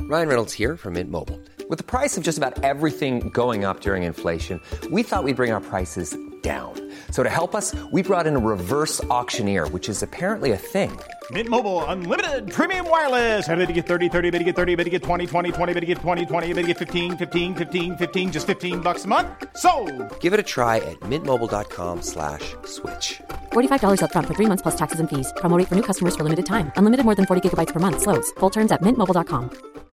Ryan Reynolds here from Mint Mobile. With the price of just about everything going up during inflation, we thought we'd bring our prices down. So to help us, we brought in a reverse auctioneer, which is apparently a thing. Mint Mobile Unlimited Premium Wireless. How to get 30, 30, bit to get 30, bit to get 20, 20, 20, bit to get 20, 20, bit to get 15, 15, 15, 15, just $15 a month? Sold! Give it a try at mintmobile.com/switch. $45 up front for 3 months plus taxes and fees. Promo rate for new customers for limited time. Unlimited more than 40 gigabytes per month. Slows full terms at mintmobile.com.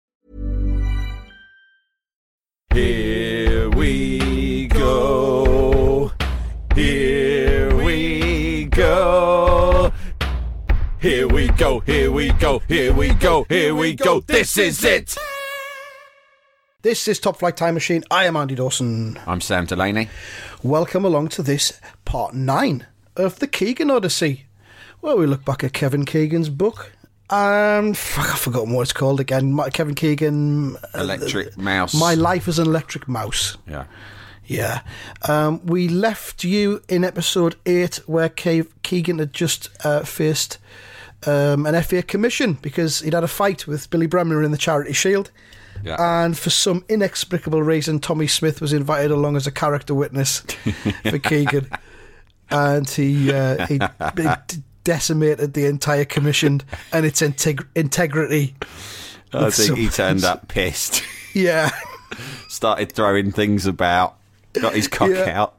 Here we go. Here we go. Here we go. Here we go. Here we go. Here we go. This is it. This is Top Flight Time Machine. I am Andy Dawson. I'm Sam Delaney. Welcome along to this part 9 of the Keegan Odyssey, where we look back at Kevin Keegan's book. I've forgotten what it's called again. Kevin Keegan... Electric Mouse. My Life as an Electric Mouse. Yeah. Yeah. We left you in episode 8 where Keegan had just faced an FA commission because he'd had a fight with Billy Bremner in the Charity Shield. Yeah. And for some inexplicable reason, Tommy Smith was invited along as a character witness for Keegan. And he decimated the entire commission and its integrity. I think he turned up pissed. Yeah. Started throwing things about. Got his cock out.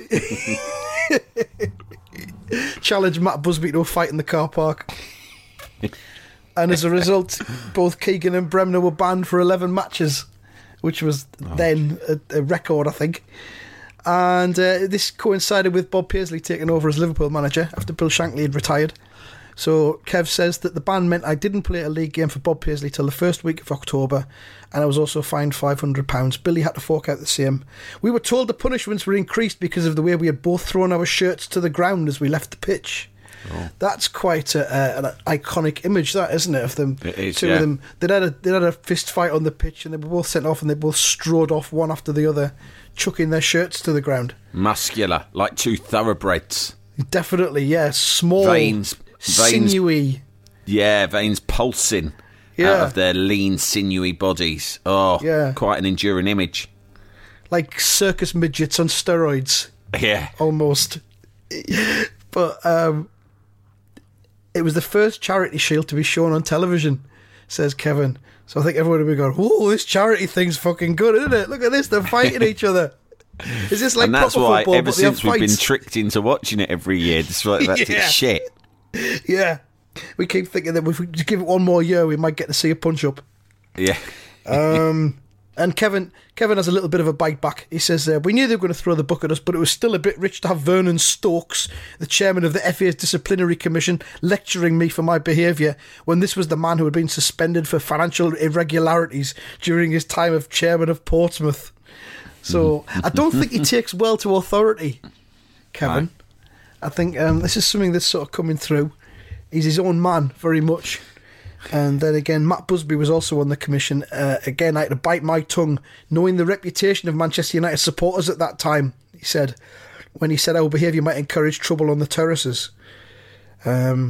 Challenged Matt Busby to a fight in the car park. And as a result, both Keegan and Bremner were banned for 11 matches, which was then a record, I think. And this coincided with Bob Paisley taking over as Liverpool manager after Bill Shankly had retired. So Kev says that the ban meant I didn't play a league game for Bob Paisley till the first week of October, and I was also fined £500. Billy had to fork out the same. We were told the punishments were increased because of the way we had both thrown our shirts to the ground as we left the pitch. Oh. That's quite an iconic image, that, isn't it? Of them, it is, two of them. They'd had a fist fight on the pitch, and they were both sent off, and they both strode off one after the other, chucking their shirts to the ground. Muscular, like two thoroughbreds. Definitely, yeah. Small, veins, sinewy. Yeah, veins pulsing out of their lean, sinewy bodies. Oh, yeah. Quite an enduring image. Like circus midgets on steroids. Yeah. Almost. But it was the first Charity Shield to be shown on television, says Kevin. So I think everyone would be going, whoa, this charity thing's fucking good, isn't it? Look at this, they're fighting each other. Is this like and that's proper why football, ever since we've been tricked into watching it every year, despite that it's shit. Yeah. We keep thinking that if we just give it one more year, we might get to see a punch-up. Yeah. And Kevin has a little bit of a bite back. He says, we knew they were going to throw the book at us, but it was still a bit rich to have Vernon Stokes, the chairman of the FA's Disciplinary Commission, lecturing me for my behaviour when this was the man who had been suspended for financial irregularities during his time of chairman of Portsmouth. So I don't think he takes well to authority, Kevin. No. I think this is something that's sort of coming through. He's his own man, very much. And then again, Matt Busby was also on the commission. Again, I had to bite my tongue, knowing the reputation of Manchester United supporters at that time, he said, when he said our behaviour might encourage trouble on the terraces. And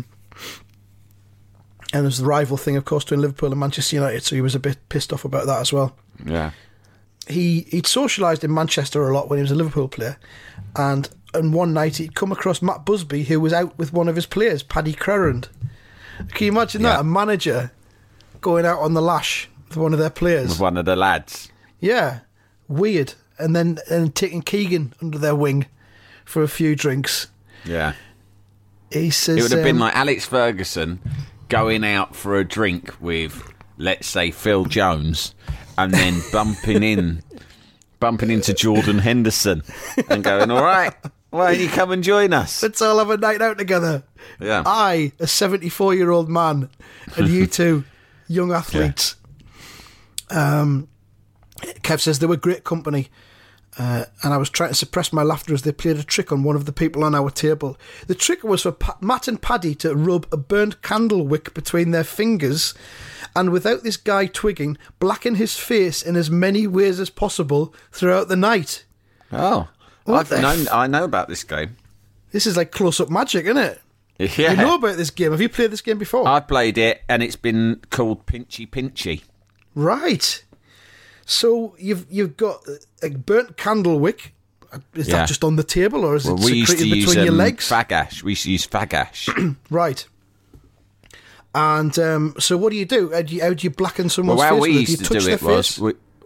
there's the rival thing, of course, between Liverpool and Manchester United, so he was a bit pissed off about that as well. Yeah. He'd socialised in Manchester a lot when he was a Liverpool player, and one night he'd come across Matt Busby, who was out with one of his players, Paddy Crerand. Can you imagine that? A manager going out on the lash with one of their players. With one of the lads. Yeah. Weird. And then taking Keegan under their wing for a few drinks. Yeah. He says... It would have been like Alex Ferguson going out for a drink with, let's say, Phil Jones, and then bumping into Jordan Henderson and going, all right, why don't you come and join us? Let's all have a night out together. Yeah. I, a 74-year-old man, and you two, young athletes. Yeah. Kev says they were great company, and I was trying to suppress my laughter as they played a trick on one of the people on our table. The trick was for Matt and Paddy to rub a burnt candle wick between their fingers and, without this guy twigging, blacken his face in as many ways as possible throughout the night. Oh. I know about this game. This is like close-up magic, isn't it? Yeah. You know about this game. Have you played this game before? I played it, and it's been called Pinchy Pinchy. Right. So you've got a burnt candle wick. Is that just on the table, or is it secreted between your legs? Fag ash. We used to use fag ash. Right. And so what do you do? How do you blacken someone's face? Well, how we with it? used to do it was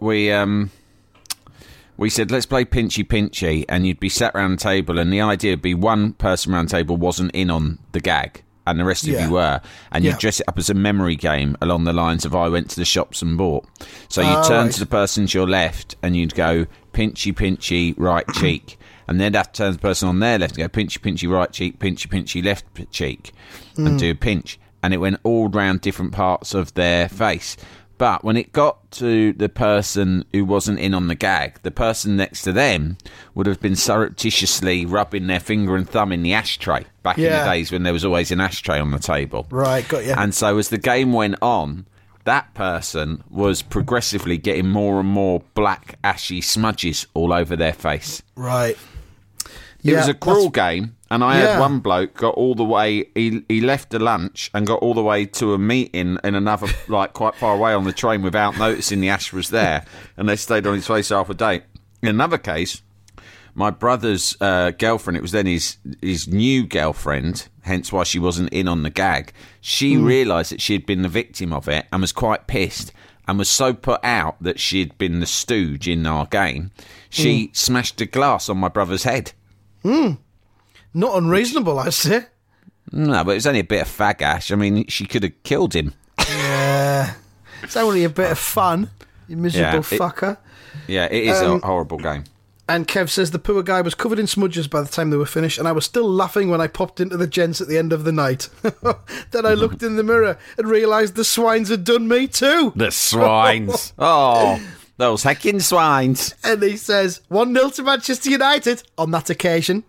we said, let's play Pinchy Pinchy, and you'd be sat around the table, and the idea would be one person around the table wasn't in on the gag, and the rest of you were, and you'd dress it up as a memory game along the lines of I went to the shops and bought. So you'd turn to the person to your left, and you'd go, Pinchy Pinchy, right cheek. And then that turns the person on their left and go, Pinchy Pinchy, right cheek, Pinchy Pinchy, left cheek, and do a pinch. And it went all round different parts of their face. But when it got to the person who wasn't in on the gag, the person next to them would have been surreptitiously rubbing their finger and thumb in the ashtray back in the days when there was always an ashtray on the table. Right, got you. And so as the game went on, that person was progressively getting more and more black, ashy smudges all over their face. Right. It was a cruel game, and I had one bloke got all the way. He left the lunch and got all the way to a meeting in another, like quite far away on the train without noticing the ash was there, and they stayed on his face half a day. In another case, my brother's girlfriend, it was then his new girlfriend, hence why she wasn't in on the gag. She realised that she had been the victim of it and was quite pissed, and was so put out that she'd been the stooge in our game. She smashed a glass on my brother's head. Not unreasonable, I say. No, but it was only a bit of fag ash. I mean, she could have killed him. Yeah. It's only a bit of fun, you miserable fucker. Yeah, it is a horrible game. And Kev says the poor guy was covered in smudges by the time they were finished, and I was still laughing when I popped into the gents at the end of the night. Then I looked in the mirror and realised the swines had done me too. The swines. Oh, those heckin' swines. And he says, 1-0 to Manchester United on that occasion.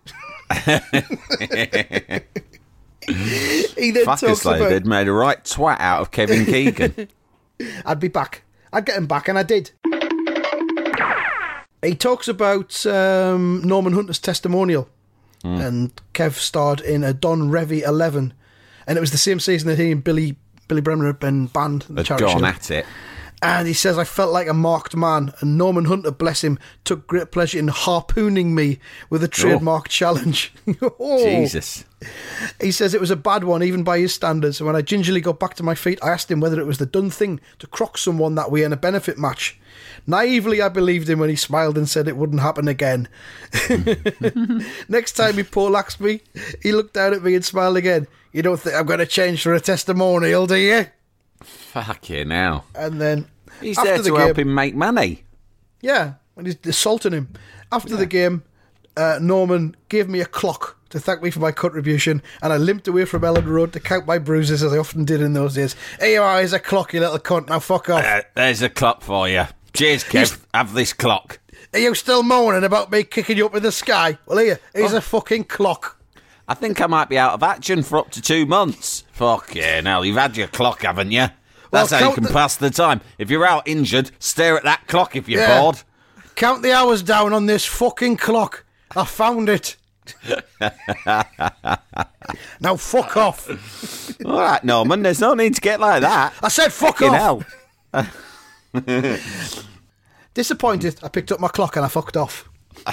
He then talks about... They'd made a right twat out of Kevin Keegan. I'd be back. I'd get him back, and I did. He talks about Norman Hunter's testimonial. And Kev starred in a Don Revy 11. And it was the same season that he and Billy Bremner had been banned. They'd gone at it. And he says, I felt like a marked man, and Norman Hunter, bless him, took great pleasure in harpooning me with a trademark challenge. Jesus. He says it was a bad one, even by his standards. And when I gingerly got back to my feet, I asked him whether it was the done thing to crock someone that way in a benefit match. Naively, I believed him when he smiled and said it wouldn't happen again. Next time he poleaxed me, he looked down at me and smiled again. You don't think I'm going to change for a testimonial, do you? Fucking hell. And then... He's there to help him make money. Yeah, and he's assaulting him. After the game, Norman gave me a clock to thank me for my contribution, and I limped away from Ellen Road to count my bruises, as I often did in those days. Here you are, here's a clock, you little cunt. Now fuck off. There's a clock for you. Cheers, Kev. Have this clock. Are you still moaning about me kicking you up in the sky? Well, here's a fucking clock. I think I might be out of action for up to 2 months. Fuck yeah, now you've had your clock, haven't you? That's how you can pass the time. If you're out injured, stare at that clock if you're bored. Count the hours down on this fucking clock. I found it. Now fuck off. All right, Norman, there's no need to get like that. I said fuck off. Hell. Disappointed, I picked up my clock and I fucked off.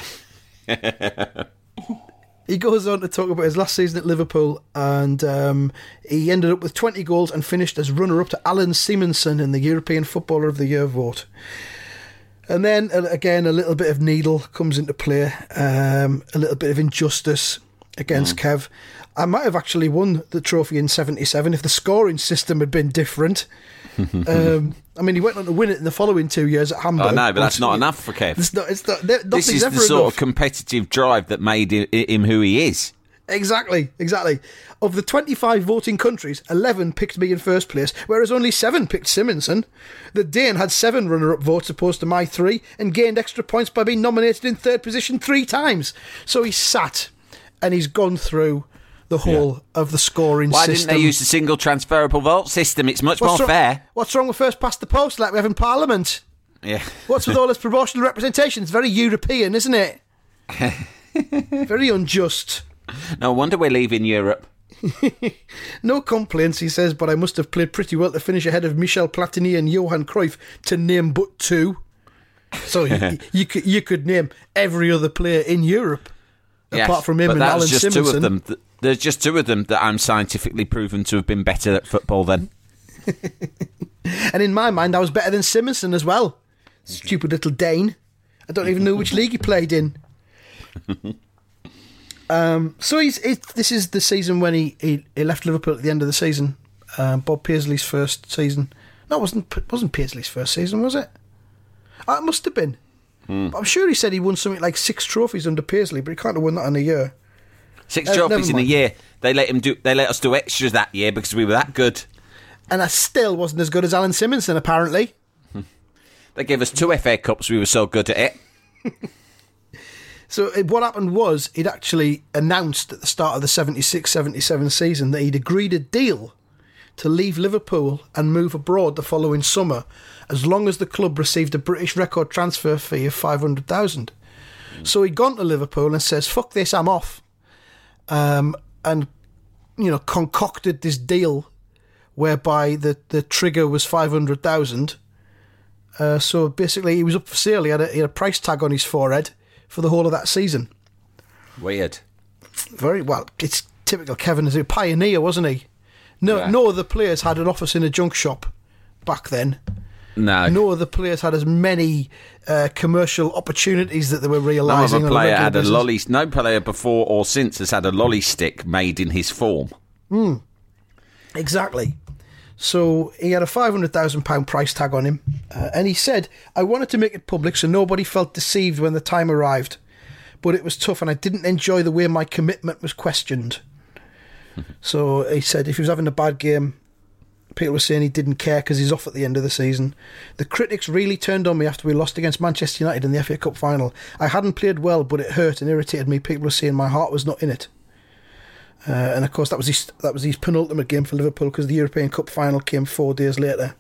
He goes on to talk about his last season at Liverpool, and he ended up with 20 goals and finished as runner-up to Alan Simonsen in the European Footballer of the Year vote. And then, again, a little bit of needle comes into play, a little bit of injustice against Kev. I might have actually won the trophy in 77 if the scoring system had been different. I mean, he went on to win it in the following 2 years at Hamburg. I know, but that's not enough for Kev. This is the sort of competitive drive that made him who he is. Exactly. Of the 25 voting countries, 11 picked me in first place, whereas only 7 picked Simonsen. The Dane had 7 runner-up votes opposed to my 3, and gained extra points by being nominated in third position 3 times. So he's sat, and he's gone through the whole of the scoring system. Why didn't they use the single transferable vote system? It's much more fair. What's wrong with first past the post like we have in Parliament? Yeah. What's with all this proportional representation? It's very European, isn't it? Very unjust. No wonder we're leaving Europe. No complaints, he says, but I must have played pretty well to finish ahead of Michel Platini and Johan Cruyff, to name but two. So you could name every other player in Europe, apart from him and Alan Simonsen. Two of them. There's just two of them that I'm scientifically proven to have been better at football than. And in my mind, I was better than Simonsen as well. Stupid little Dane. I don't even know which league he played in. So this is the season when he left Liverpool at the end of the season. Bob Paisley's first season. No, it wasn't Paisley's first season, was it? It must have been. But I'm sure he said he won something like 6 trophies under Paisley, but he can't have won that in a year. 6 trophies in a year. They let us do extras that year because we were that good. And I still wasn't as good as Alan Simonsen, apparently. They gave us 2 FA Cups. We were so good at it. So what happened was he'd actually announced at the start of the 76-77 season that he'd agreed a deal to leave Liverpool and move abroad the following summer, as long as the club received a British record transfer fee of 500,000. So he'd gone to Liverpool and says, "Fuck this, I'm off," and concocted this deal whereby the trigger was 500,000. So basically, he was up for sale. He had a price tag on his forehead for the whole of that season. Weird. Very well. It's typical Kevin as a pioneer, wasn't he? No other players had an office in a junk shop back then. No other players had as many commercial opportunities that they were realising. No player had no player before or since has had a lolly stick made in his form. Exactly. So he had a £500,000 price tag on him, and he said, "I wanted to make it public so nobody felt deceived when the time arrived, but it was tough and I didn't enjoy the way my commitment was questioned." So he said if he was having a bad game, people were saying he didn't care because he's off at the end of the season. "The critics really turned on me after we lost against Manchester United in the FA Cup final. I hadn't played well, but it hurt and irritated me. People were saying my heart was not in it." And of course that was his penultimate game for Liverpool, because the European Cup final came 4 days later.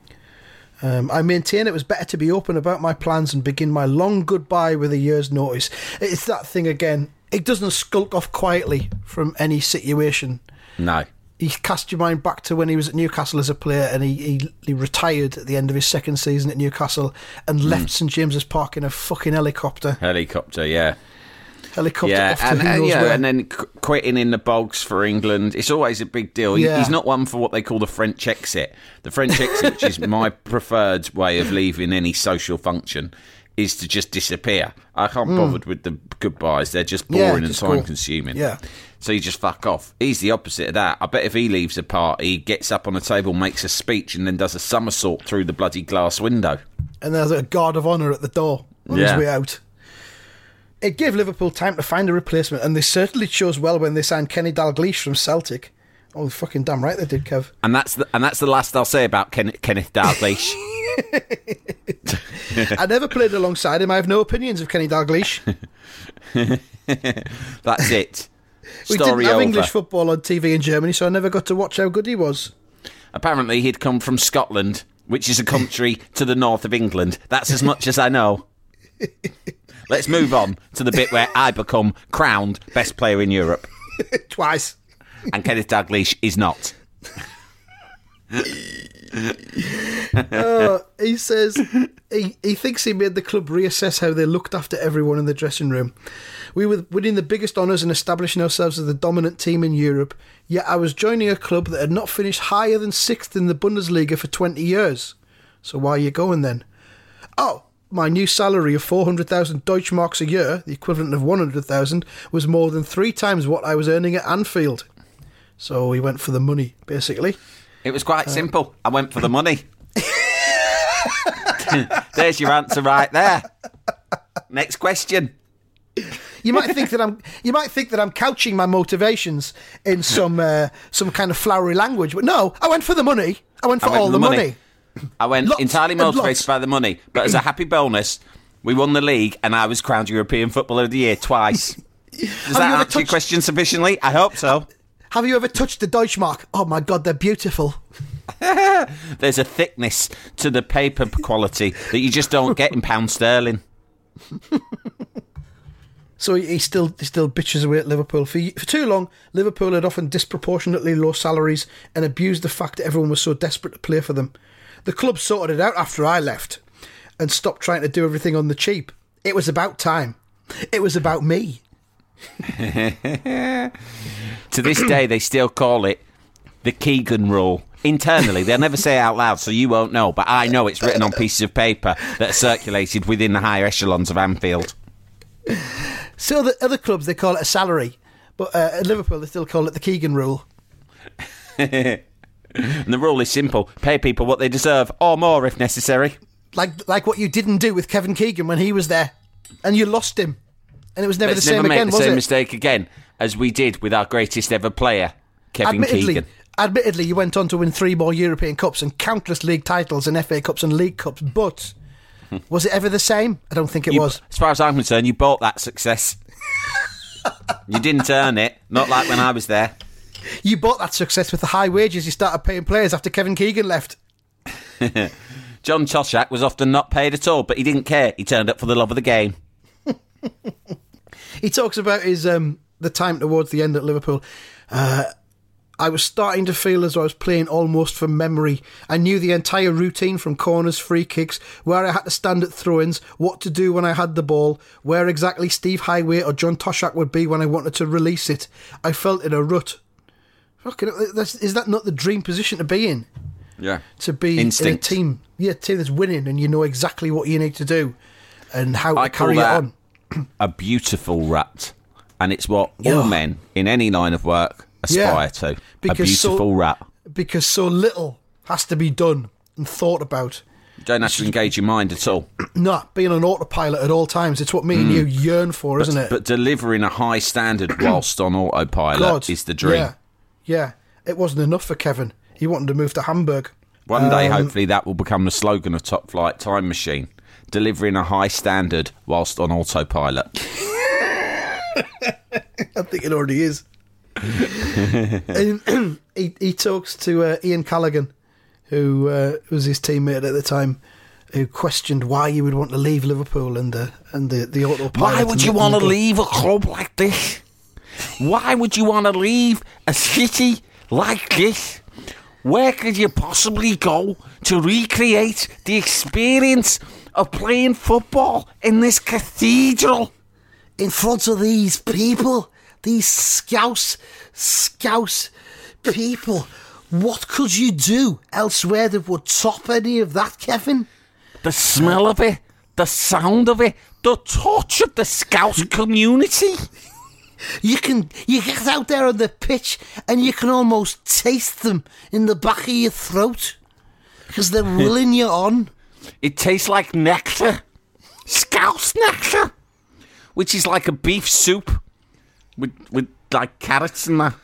"I maintain it was better to be open about my plans and begin my long goodbye with a year's notice." It's that thing again. It doesn't skulk off quietly from any situation. No. He cast your mind back to when he was at Newcastle as a player, and he retired at the end of his second season at Newcastle and left St James's Park in a fucking helicopter. Yeah. Off to who knows where. And then quitting in the bogs for England. It's always a big deal. He's not one for what they call the French exit. The French exit, which is my preferred way of leaving any social function, is to just disappear. I can't bothered with the goodbyes. They're just boring and time-consuming. Yeah. So you just fuck off. He's the opposite of that. I bet if he leaves a party, he gets up on the table, makes a speech, and then does a somersault through the bloody glass window. And there's a guard of honour at the door on his way out. It gave Liverpool time to find a replacement, and they certainly chose well when they signed Kenny Dalglish from Celtic. Oh, fucking damn right they did, Kev. And that's the last I'll say about Kenneth Dalglish. I never played alongside him. I have no opinions of Kenny Dalglish. That's it. We didn't have English football on TV in Germany, so I never got to watch how good he was. Apparently he'd come from Scotland, which is a country to the north of England. That's as much as I know. Let's move on to the bit where I become crowned best player in Europe. Twice. And Kenneth Dalglish is not. He says he thinks he made the club reassess how they looked after everyone in the dressing room. "We were winning the biggest honours and establishing ourselves as the dominant team in Europe, yet I was joining a club that had not finished higher than 6th in the Bundesliga for 20 years. So why are you going then? Oh, my new salary of 400,000 Deutschmarks a year, the equivalent of 100,000, was more than 3 times what I was earning at Anfield." So he went for the money, basically. It was quite simple. I went for the money. There's your answer right there. Next question. You might think that I'm couching my motivations in some kind of flowery language, but no, I went for the money. I went for all the money. I went entirely motivated by the money, but as a happy bonus, we won the league and I was crowned European Footballer of the Year twice. Does that answer your question sufficiently? I hope so. Have you ever touched the Deutschmark? Oh my God, they're beautiful. There's a thickness to the paper quality that you just don't get in pound sterling. So he still bitches away at Liverpool. For too long, Liverpool had often disproportionately low salaries and abused the fact that everyone was so desperate to play for them. The club sorted it out after I left and stopped trying to do everything on the cheap. It was about time. It was about me. To this day, they still call it the Keegan rule. Internally, they'll never say it out loud, so you won't know, but I know it's written on pieces of paper that are circulated within the higher echelons of Anfield. So the other clubs, they call it a salary, but at Liverpool, they still call it the Keegan rule. And the rule is simple: pay people what they deserve, or more if necessary. Like what you didn't do with Kevin Keegan when he was there, and you lost him, and it was never the same again, was it? Let's never make the same mistake again as we did with our greatest ever player, Kevin Keegan. Admittedly, you went on to win 3 more European Cups and countless league titles and FA Cups and League Cups, but was it ever the same? I don't think it was. As far as I'm concerned, you bought that success. You didn't earn it, not like when I was there. You bought that success with the high wages you started paying players after Kevin Keegan left. John Toshak was often not paid at all, but he didn't care. He turned up for the love of the game. He talks about his the time towards the end at Liverpool. I was starting to feel as though I was playing almost from memory. I knew the entire routine from corners, free kicks, where I had to stand at throw-ins, what to do when I had the ball, where exactly Steve Highway or John Toshak would be when I wanted to release it. I felt in a rut. Is that not the dream position to be in? Yeah. To be Instinct. in a team that's winning and you know exactly what you need to do and how to carry it on. A beautiful rut. And it's what all men in any line of work aspire to. A beautiful rut. Because so little has to be done and thought about. You don't have to engage your mind at all. No, being on autopilot at all times. It's what me and you yearn for, isn't it? But delivering a high standard whilst on autopilot is the dream. Yeah. It wasn't enough for Kevin. He wanted to move to Hamburg. One day, hopefully, that will become the slogan of Top Flight Time Machine. Delivering a high standard whilst on autopilot. I think it already is. And he talks to Ian Callaghan, who was his teammate at the time, who questioned why you would want to leave Liverpool and the autopilot. Why would you want to leave a club like this? Why would you want to leave a city like this? Where could you possibly go to recreate the experience of playing football in this cathedral? In front of these people, these scouse people. What could you do elsewhere that would top any of that, Kevin? The smell of it, the sound of it, the touch of the Scouse community. You get out there on the pitch and you can almost taste them in the back of your throat because they're willing you on. It tastes like nectar. Scouse nectar. Which is like a beef soup with like carrots and that.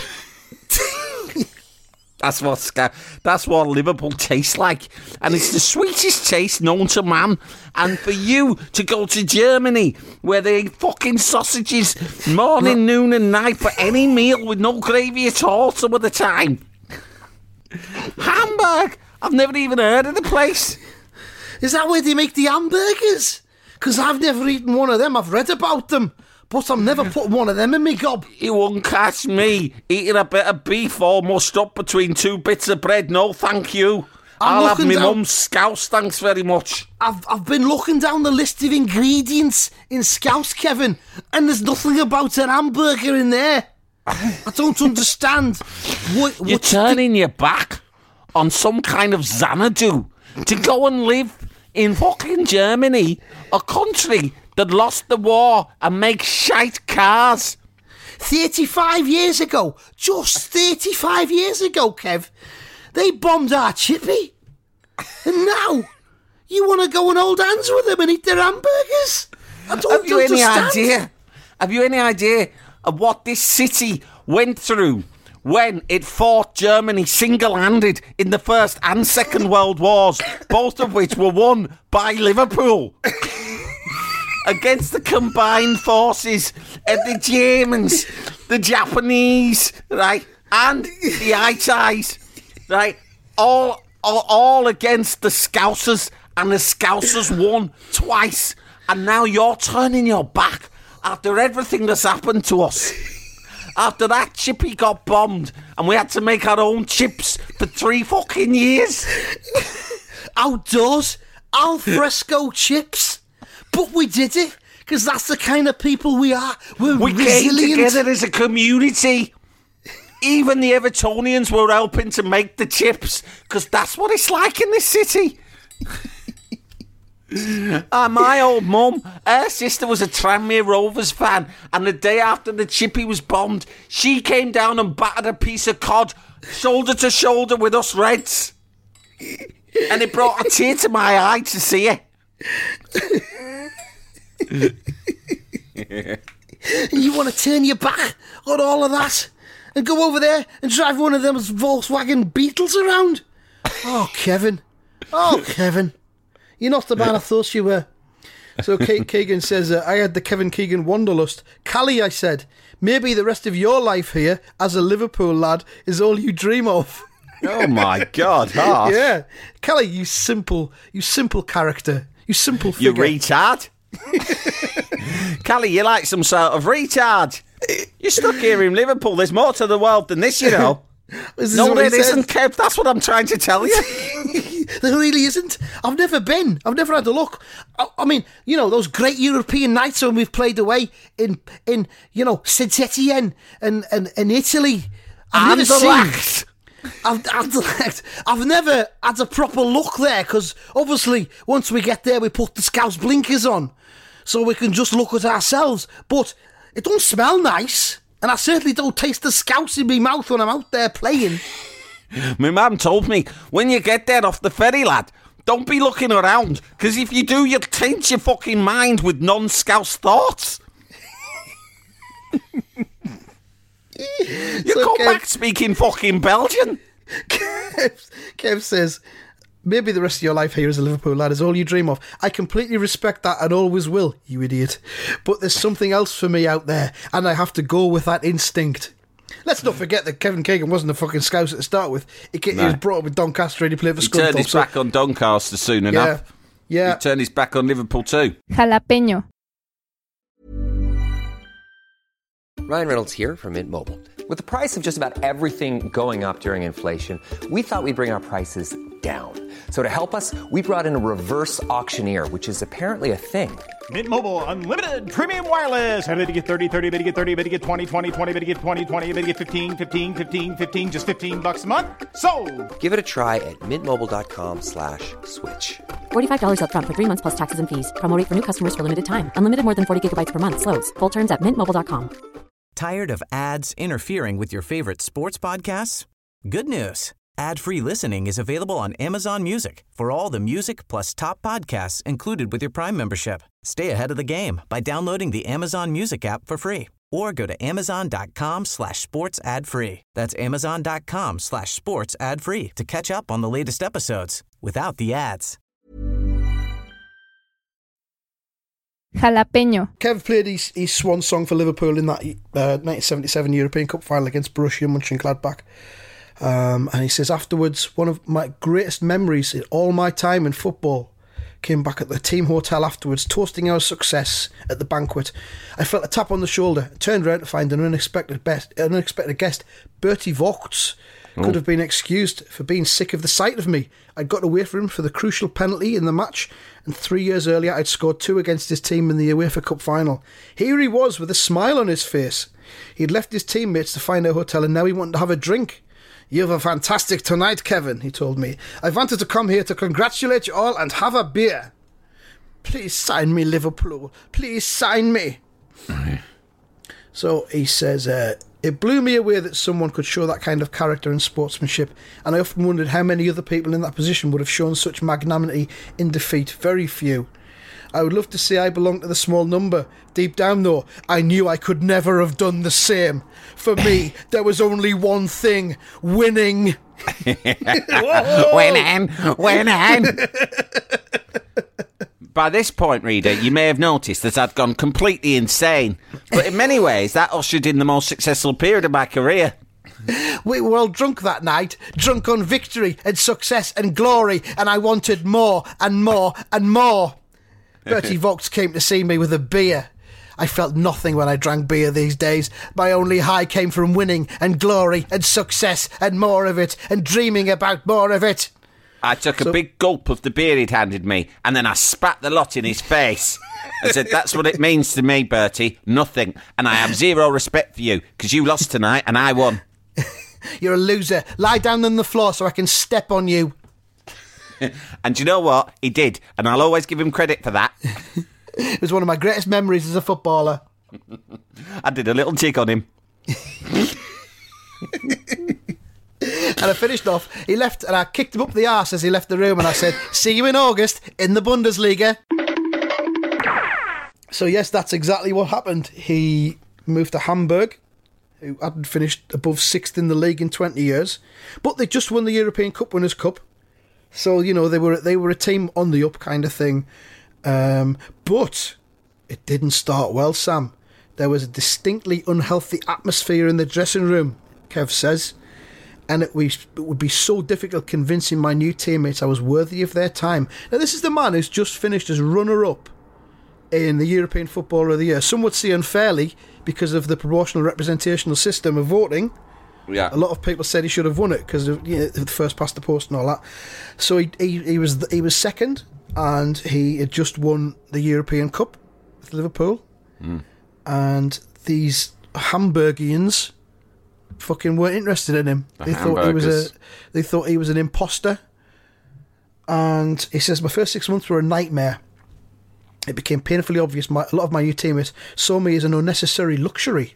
That's what Liverpool tastes like. And it's the sweetest taste known to man. And for you to go to Germany, where they eat fucking sausages morning, noon and night for any meal with no gravy at all some of the time. Hamburg! I've never even heard of the place. Is that where they make the hamburgers? Because I've never eaten one of them. I've read about them. But I've never put one of them in me gob. You won't catch me eating a bit of beef all mushed up between 2 bits of bread. No, thank you. I'll have my mum's Scouse, thanks very much. I've been looking down the list of ingredients in Scouse, Kevin, and there's nothing about an hamburger in there. I don't understand. You're turning your back on some kind of Xanadu to go and live in fucking Germany, a country that lost the war and makes shite cars. 35 years ago, just 35 years ago, Kev, they bombed our chippy. And now, you want to go and hold hands with them and eat their hamburgers? I don't understand. Have you any idea of what this city went through when it fought Germany single-handed in the First and Second World Wars, both of which were won by Liverpool? Against the combined forces of the Germans, the Japanese, right, and the Allies, right, all against the Scousers, and the Scousers won twice, and now you're turning your back after everything that's happened to us. After that chippy got bombed and we had to make our own chips for 3 fucking years. Outdoors, al fresco chips. But we did it, because that's the kind of people we are. We resilient. came together as a community. Even the Evertonians were helping to make the chips, because that's what it's like in this city. My old mum, her sister was a Tranmere Rovers fan, and the day after the chippy was bombed, she came down and battered a piece of cod shoulder to shoulder with us Reds. And it brought a tear to my eye to see it. You want to turn your back on all of that and go over there and drive one of them Volkswagen Beetles around? Oh, Kevin. You're not the man I thought you were. So Kate Keegan says, I had the Kevin Keegan wanderlust. Callie, I said, maybe the rest of your life here as a Liverpool lad is all you dream of. Oh my God, harsh. Yeah. Callie, you simple character. You simple figure. You retard. Callie, you're like some sort of retard. You're stuck here in Liverpool. There's more to the world than this, you know. No, there isn't, Kev. That's what I'm trying to tell you. There really isn't. I've never been. I've never had a look. I mean, you know, those great European nights when we've played away in you know, Saint-Etienne and Italy. I've never had a proper look there, because obviously once we get there we put the Scouts blinkers on so we can just look at ourselves. But it don't smell nice, and I certainly don't taste the Scouts in my mouth when I'm out there playing. My mum told me, when you get there off the ferry, lad, don't be looking around, because if you do, you'll taint your fucking mind with non-Scouse thoughts. You come back speaking fucking Belgian. Kev says, maybe the rest of your life here as a Liverpool lad is all you dream of. I completely respect that and always will, you idiot. But there's something else for me out there, and I have to go with that instinct. Let's not forget that Kevin Keegan wasn't a fucking Scouse to start with. He was brought up with Doncaster and he played for Scunthorpe. He turned his back on Doncaster soon enough. Yeah. He turned his back on Liverpool too. Jalapeño. Ryan Reynolds here from Mint Mobile. With the price of just about everything going up during inflation, we thought we'd bring our prices down. So to help us, we brought in a reverse auctioneer, which is apparently a thing. Mint Mobile Unlimited Premium Wireless. How to get 30, 30, how to get 30, how to get 20, 20, 20, how to get 20, 20, how to get 15, 15, 15, 15, just $15 a month? Sold! Give it a try at mintmobile.com/switch. $45 up front for 3 months plus taxes and fees. Promo rate for new customers for limited time. Unlimited more than 40 gigabytes per month. Slows full terms at mintmobile.com. Tired of ads interfering with your favorite sports podcasts? Good news. Ad-free listening is available on Amazon Music for all the music plus top podcasts included with your Prime membership. Stay ahead of the game by downloading the Amazon Music app for free or go to amazon.com/sports ad free. That's amazon.com/sports ad free to catch up on the latest episodes without the ads. Jalapeño. Kev played his swan song for Liverpool in that 1977 European Cup final against Borussia Mönchengladbach. And he says, afterwards, one of my greatest memories in all my time in football came back at the team hotel afterwards, toasting our success at the banquet. I felt a tap on the shoulder, turned around to find an unexpected guest, Bertie Vogts. Could have been excused for being sick of the sight of me. I'd got away from him for the crucial penalty in the match, and 3 years earlier I'd scored 2 against his team in the UEFA Cup final. Here he was with a smile on his face. He'd left his teammates to find a hotel and now he wanted to have a drink. You have a fantastic tonight, Kevin, he told me. I wanted to come here to congratulate you all and have a beer. Please sign me, Liverpool. Please sign me. So he says, it blew me away that someone could show that kind of character and sportsmanship, and I often wondered how many other people in that position would have shown such magnanimity in defeat. Very few. I would love to say I belong to the small number. Deep down, though, I knew I could never have done the same. For me, there was only one thing: winning. Winning. By this point, reader, you may have noticed that I'd gone completely insane. But in many ways, that ushered in the most successful period of my career. We were all drunk that night, drunk on victory and success and glory, and I wanted more and more and more. Bertie Vogts came to see me with a beer. I felt nothing when I drank beer these days. My only high came from winning and glory and success and more of it and dreaming about more of it. I took a big gulp of the beer he'd handed me, and then I spat the lot in his face. I said, that's what it means to me, Bertie. Nothing. And I have zero respect for you, because you lost tonight and I won. You're a loser. Lie down on the floor so I can step on you. And you know what? He did, and I'll always give him credit for that. It was one of my greatest memories as a footballer. I did a little jig on him. And I finished off. He left, and I kicked him up the arse as he left the room, and I said, see you in August in the Bundesliga. So yes, that's exactly what happened. He moved to Hamburg, who hadn't finished above 6th in the league in 20 years, but they just won the European Cup Winners' Cup. So, you know, they were a team on the up kind of thing. But it didn't start well, Sam. There was a distinctly unhealthy atmosphere in the dressing room, Kev says. And it would be so difficult convincing my new teammates I was worthy of their time. Now, this is the man who's just finished as runner-up in the European Footballer of the Year. Some would say unfairly because of the proportional representational system of voting. Yeah. A lot of people said he should have won it because of the first past the post and all that. So he was second, and he had just won the European Cup with Liverpool. And these Hamburgians fucking weren't interested in him. They thought he was an imposter. And he says, my first 6 months were a nightmare. It became painfully obvious a lot of my new teammates saw me as an unnecessary luxury.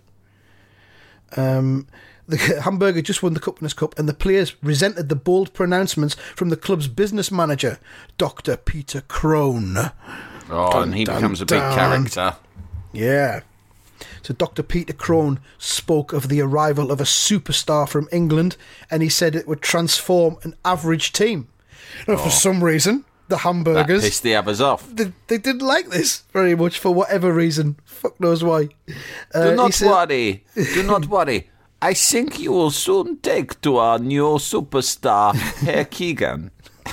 The Hamburger just won the Cup Winners' Cup, and the players resented the bold pronouncements from the club's business manager, Dr. Peter Krohn. And he becomes a big character. Yeah. So Dr. Peter Krohn spoke of the arrival of a superstar from England, and he said it would transform an average team. Now, for some reason, the Hamburgers... That pissed the others off. They didn't like this very much for whatever reason. Fuck knows why. Do not worry. Do not worry. I think you will soon take to our new superstar, Herr Keegan.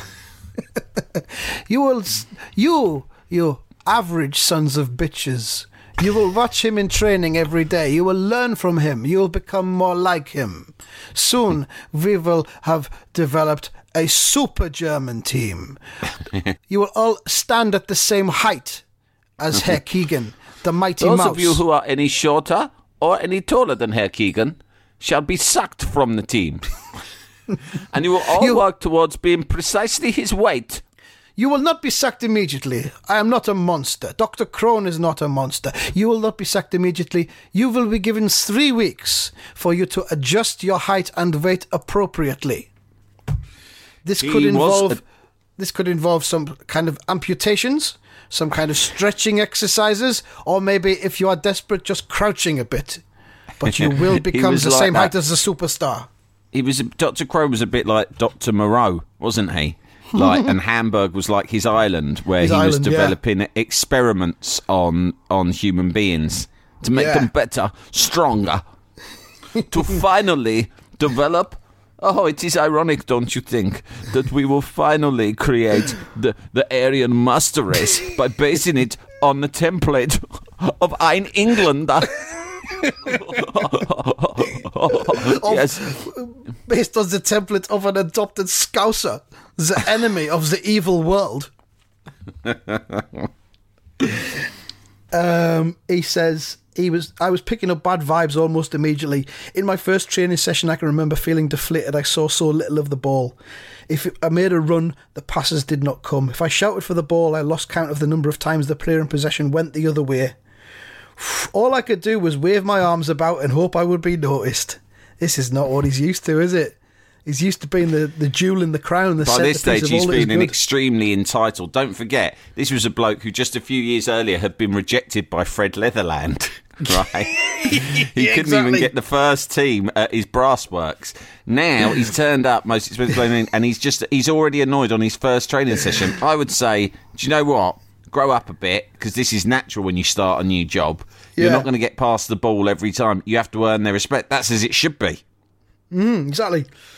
You average sons of bitches. You will watch him in training every day. You will learn from him. You will become more like him. Soon we will have developed a super German team. You will all stand at the same height as Herr Keegan, the mighty mouse. Those of you who are any shorter or any taller than Herr Keegan shall be sacked from the team. And you will all work towards being precisely his weight. You will not be sacked immediately. I am not a monster. Dr. Krohn is not a monster. You will not be sacked immediately. You will be given 3 weeks for you to adjust your height and weight appropriately. This could involve some kind of amputations, some kind of stretching exercises, or maybe if you are desperate, just crouching a bit. But you will become the same height as the superstar. Dr. Krohn was a bit like Dr. Moreau, wasn't he? And Hamburg was like his island, where he was developing experiments on human beings to make them better, stronger, to finally develop. Oh, it is ironic, don't you think, that we will finally create the Aryan master race by basing it on the template of Ein Englander. Yes. Based on the template of an adopted Scouser, the enemy of the evil world. He says, I was picking up bad vibes almost immediately. In my first training session, I can remember feeling deflated. I saw so little of the ball. If I made a run, the passes did not come. If I shouted for the ball, I lost count of the number of times the player in possession went the other way. All I could do was wave my arms about and hope I would be noticed. This is not what he's used to, is it? He's used to being the jewel in the crown. By this stage, he's feeling extremely entitled. Don't forget, this was a bloke who just a few years earlier had been rejected by Fred Leatherland. Right? He couldn't even get the first team at his brass works. Now he's turned up most expensive and he's already annoyed on his first training session. I would say, do you know what? Grow up a bit, because this is natural when you start a new job. You're not going to get past the ball every time. You have to earn their respect. That's as it should be. Exactly.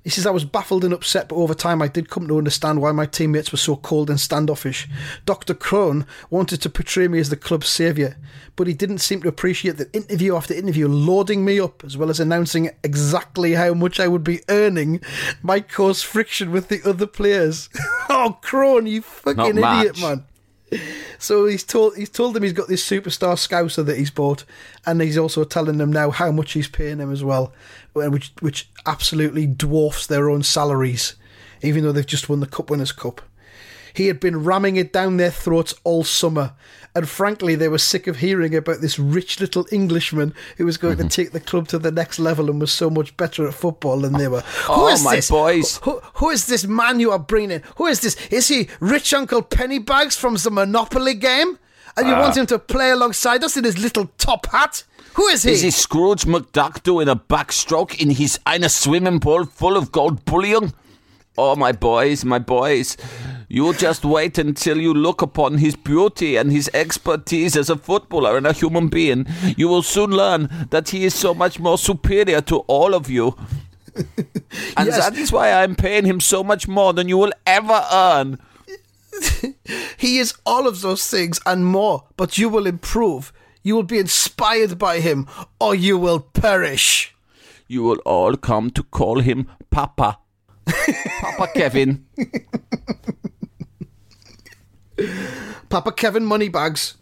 He says, I was baffled and upset, but over time I did come to understand why my teammates were so cold and standoffish. Dr. Crone wanted to portray me as the club's saviour, but he didn't seem to appreciate that interview after interview loading me up, as well as announcing exactly how much I would be earning, might cause friction with the other players. Oh, Crone, you fucking idiot, man. So he's told them he's got this superstar scouser that he's bought, and he's also telling them now how much he's paying them as well, which absolutely dwarfs their own salaries, even though they've just won the Cup Winners' Cup. He had been ramming it down their throats all summer, and frankly they were sick of hearing about this rich little Englishman who was going to take the club to the next level and was so much better at football than they were. Who is this? Boys. Who is this man you are bringing in? Who is this? Is he rich Uncle Pennybags from the Monopoly game? And you want him to play alongside us in his little top hat? Who is he? Is he Scrooge McDuck doing a backstroke in his eine swimming pool full of gold bullion? Oh, my boys. You just wait until you look upon his beauty and his expertise as a footballer and a human being. You will soon learn that he is so much more superior to all of you. And Yes. that is why I'm paying him so much more than you will ever earn. He is all of those things and more, but you will improve. You will be inspired by him, or you will perish. You will all come to call him Papa. Papa Kevin. Papa Kevin Moneybags.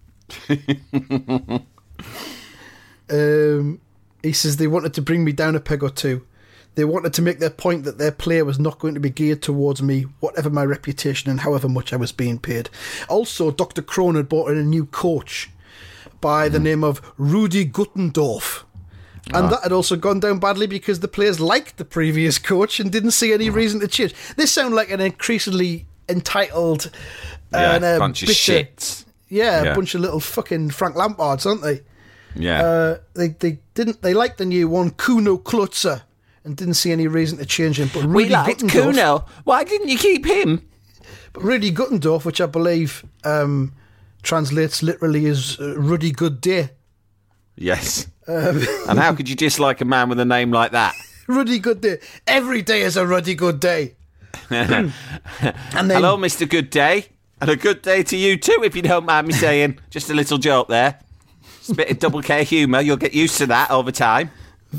He says they wanted to bring me down a peg or two. They wanted to make their point that their player was not going to be geared towards me, whatever my reputation and however much I was being paid. Also, Dr. Crone had brought in a new coach by the name of Rudi Guttendorf. And that had also gone down badly because the players liked the previous coach and didn't see any reason to change. They sound like an increasingly entitled and bunch of bitter, shits. Yeah, Yeah. a bunch of little fucking Frank Lampards, aren't they? Yeah. They liked the new one, Kuno Klutzer, and didn't see any reason to change him. But We Rudi liked Guttendorf, Kuno. Why didn't you keep him? But Rudi Guttendorf, which I believe translates literally as Ruddy Good Day. Yes. And how could you dislike a man with a name like that? Ruddy Good Day. Every day is a Ruddy Good Day. And then, Hello, Mr. Good Day. And a good day to you too, if you don't mind me saying. Just a little joke there. It's a bit of double K humour. You'll get used to that over time.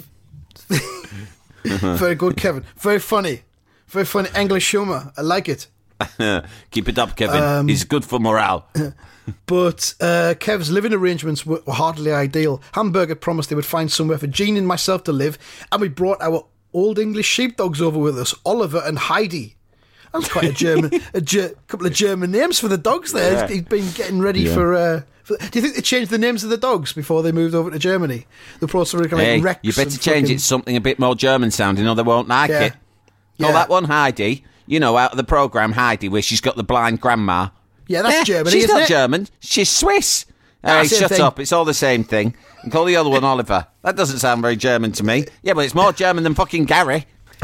Very good, Kevin. Very funny. Very funny English humour. I like it. Keep it up, Kevin. It's good for morale. But Kev's living arrangements were hardly ideal. Hamburg had promised they would find somewhere for Jean and myself to live, and we brought our old English sheepdogs over with us, Oliver and Heidi. That's quite a German, couple of German names for the dogs there. Yeah. He's been getting ready for. Do you think they changed the names of the dogs before they moved over to Germany? They brought sort of like Hey, Rex you better and change fucking- it to something a bit more German sounding, or they won't like Yeah. it. Oh, Yeah. that one, Heidi. You know, out of the programme, Heidi, where she's got the blind grandma. Yeah, that's Germany, She's isn't not it? German. She's Swiss. Ah, Hey, same shut thing. up. It's all the same thing. And call the other one Oliver. That doesn't sound very German to me. Yeah, but it's more German than fucking Gary.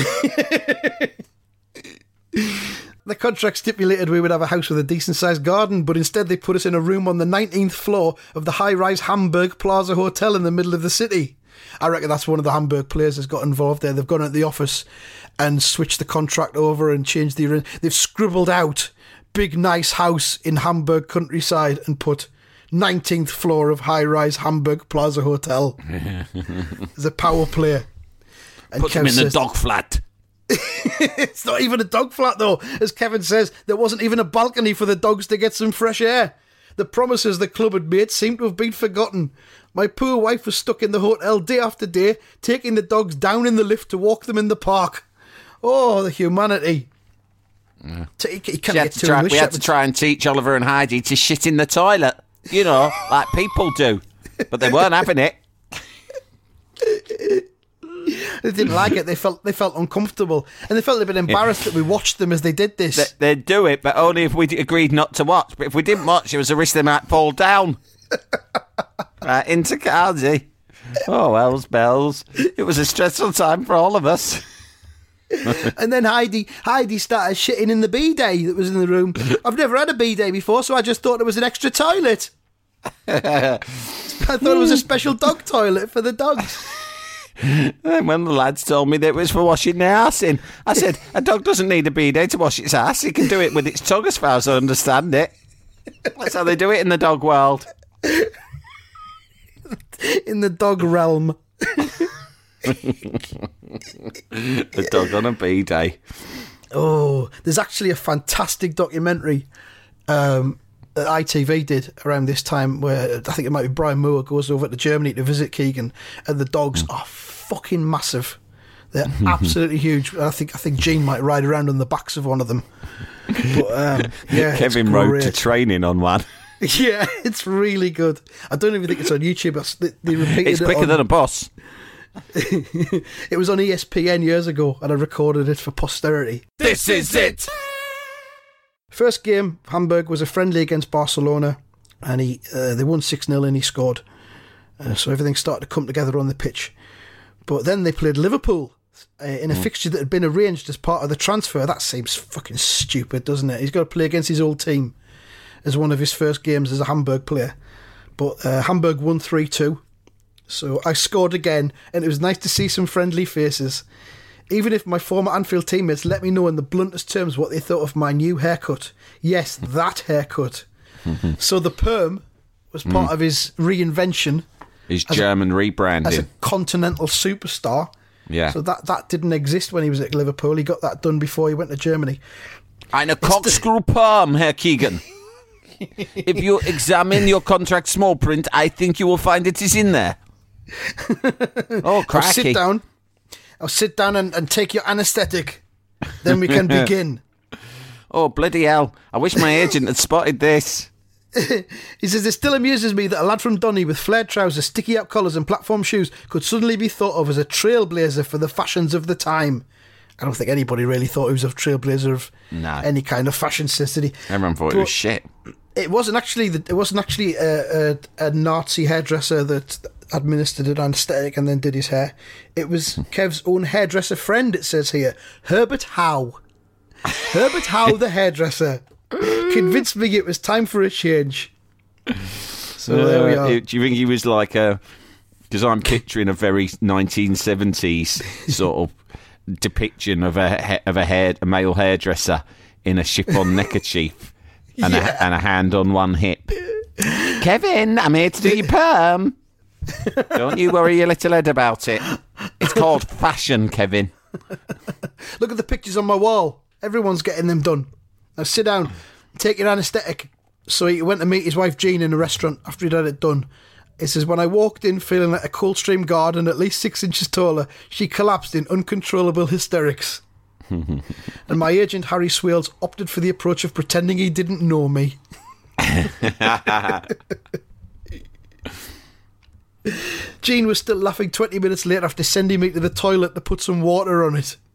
The contract stipulated we would have a house with a decent-sized garden, but instead they put us in a room on the 19th floor of the high-rise Hamburg Plaza Hotel in the middle of the city. I reckon that's one of the Hamburg players that's got involved there. They've gone into the office and switched the contract over and changed the... They've scribbled out big, nice house in Hamburg countryside and put 19th floor of high-rise Hamburg Plaza Hotel. There's a power player. And Put them Kev in the says- dog flat. It's not even a dog flat, though. As Kevin says, there wasn't even a balcony for the dogs to get some fresh air. The promises the club had made seemed to have been forgotten. My poor wife was stuck in the hotel day after day, taking the dogs down in the lift to walk them in the park. Oh, the humanity. You can't get two English We had to shepherds. try and teach Oliver and Heidi to shit in the toilet. You know, like people do. But they weren't having it. They didn't like it. They felt uncomfortable. And they felt a bit embarrassed that we watched them as they did this. They'd do it, but only if we agreed not to watch. But if we didn't watch, there was a risk they might fall down. Right, into Cardi. Oh, wells, bells. It was a stressful time for all of us. And then Heidi started shitting in the bidet that was in the room. I've never had a bidet before, so I just thought it was an extra toilet. I thought it was a special dog toilet for the dogs. And when the lads told me that it was for washing their ass in, I said, a dog doesn't need a bidet to wash its ass. It can do it with its tongue, as far as I understand it. That's how they do it in the dog world. In the dog realm. The dog on a bidet. Oh, there's actually a fantastic documentary that ITV did around this time where I think it might be Brian Moore goes over to Germany to visit Keegan, and the dogs are fucking massive. They're absolutely huge. I think Gene might ride around on the backs of one of them. But, yeah, Kevin rode to training on one. Yeah, it's really good. I don't even think it's on YouTube. They repeated It's quicker than a boss. It was on ESPN years ago, and I recorded it for posterity. This is it! First game, Hamburg, was a friendly against Barcelona, and they won 6-0 and he scored. So everything started to come together on the pitch. But then they played Liverpool in a fixture that had been arranged as part of the transfer. That seems fucking stupid, doesn't it? He's got to play against his old team as one of his first games as a Hamburg player. But Hamburg won 3-2. So I scored again, and it was nice to see some friendly faces. Even if my former Anfield teammates let me know in the bluntest terms what they thought of my new haircut. Yes, that haircut. So the perm was part of his reinvention. His German rebranding. As a continental superstar. Yeah. So that didn't exist when he was at Liverpool. He got that done before he went to Germany. Eine corkscrew perm, Herr Keegan. If you examine your contract small print, I think you will find it is in there. Oh, cracky. I'll sit down and take your anaesthetic. Then we can begin. Oh, bloody hell. I wish my agent had spotted this. He says, it still amuses me that a lad from Donny with flared trousers, sticky out collars and platform shoes could suddenly be thought of as a trailblazer for the fashions of the time. I don't think anybody really thought he was a trailblazer of any kind of fashion sense, did he? Everyone thought it was shit. It wasn't actually a Nazi hairdresser that administered an anaesthetic and then did his hair. It was Kev's own hairdresser friend, it says here, Herbert Howe. Herbert Howe, the hairdresser, convinced me it was time for a change. So there we are. Do you think he was like because I'm picturing a very 1970s sort of depiction of a male hairdresser in a chiffon neckerchief and a hand on one hip. Kevin, I'm here to do your perm. Don't you worry your little head about it. It's called fashion, Kevin. Look at the pictures on my wall. Everyone's getting them done. Now sit down, take your anaesthetic. So he went to meet his wife Jean in a restaurant after he'd had it done. He says, when I walked in feeling like a Coldstream Guard and at least 6 inches taller, she collapsed in uncontrollable hysterics. And my agent Harry Swales opted for the approach of pretending he didn't know me. Jean was still laughing 20 minutes later after sending me to the toilet to put some water on it.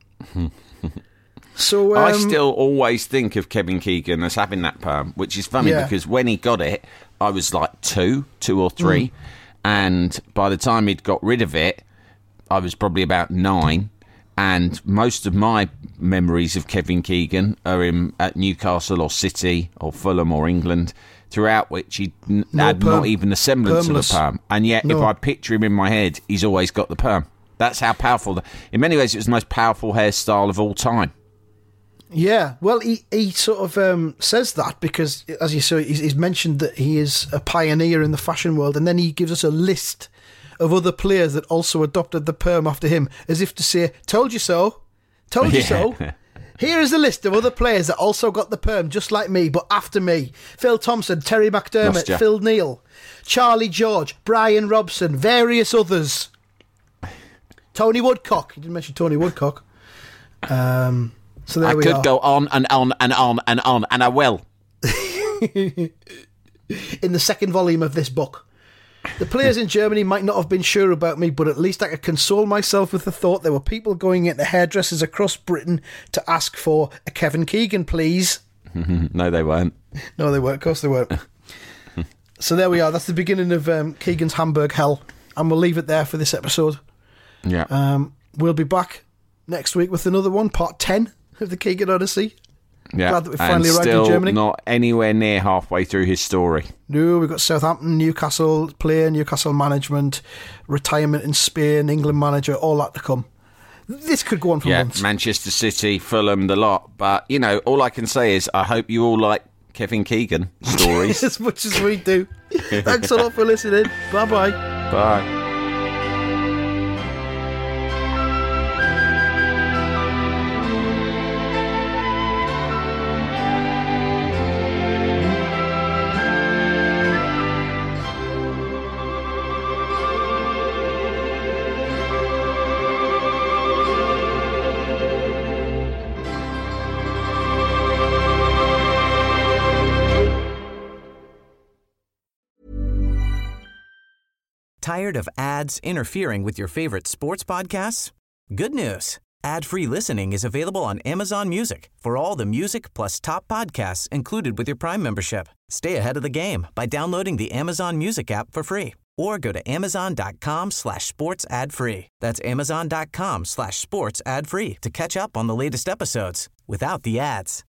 So I still always think of Kevin Keegan as having that perm, which is funny because when he got it, I was like 2 or 3, and by the time he'd got rid of it, I was probably about 9. And most of my memories of Kevin Keegan are at Newcastle or City or Fulham or England, throughout which he had not even a semblance of a perm. And yet, if I picture him in my head, he's always got the perm. That's how powerful. In many ways, it was the most powerful hairstyle of all time. Yeah, well, he sort of says that because, as you saw, he's mentioned that he is a pioneer in the fashion world, and then he gives us a list of other players that also adopted the perm after him, as if to say, told you so, told you so. Here is a list of other players that also got the perm, just like me, but after me. Phil Thompson, Terry McDermott, Phil Neal, Charlie George, Brian Robson, various others. Tony Woodcock. You didn't mention Tony Woodcock. So there I we could are. go on and on and on and on, and I will. In the second volume of this book. The players in Germany might not have been sure about me, but at least I could console myself with the thought there were people going into hairdressers across Britain to ask for a Kevin Keegan, please. No, they weren't. No, they weren't. Of course they weren't. So there we are. That's the beginning of Keegan's Hamburg hell. And we'll leave it there for this episode. Yeah. We'll be back next week with another one, part 10 of the Keegan Odyssey. Yeah, Glad that we and finally arrived in still Germany. not anywhere near halfway through his story. No, we've got Southampton, Newcastle player, Newcastle management, retirement in Spain, England manager, all that to come. This could go on for months. Manchester City, Fulham, the lot. But, you know, all I can say is I hope you all like Kevin Keegan stories. As much as we do. Thanks a lot for listening. Bye-bye. Bye. Tired of ads interfering with your favorite sports podcasts? Good news. Ad-free listening is available on Amazon Music for all the music plus top podcasts included with your Prime membership. Stay ahead of the game by downloading the Amazon Music app for free or go to amazon.com/sports ad free. That's amazon.com/sports ad free to catch up on the latest episodes without the ads.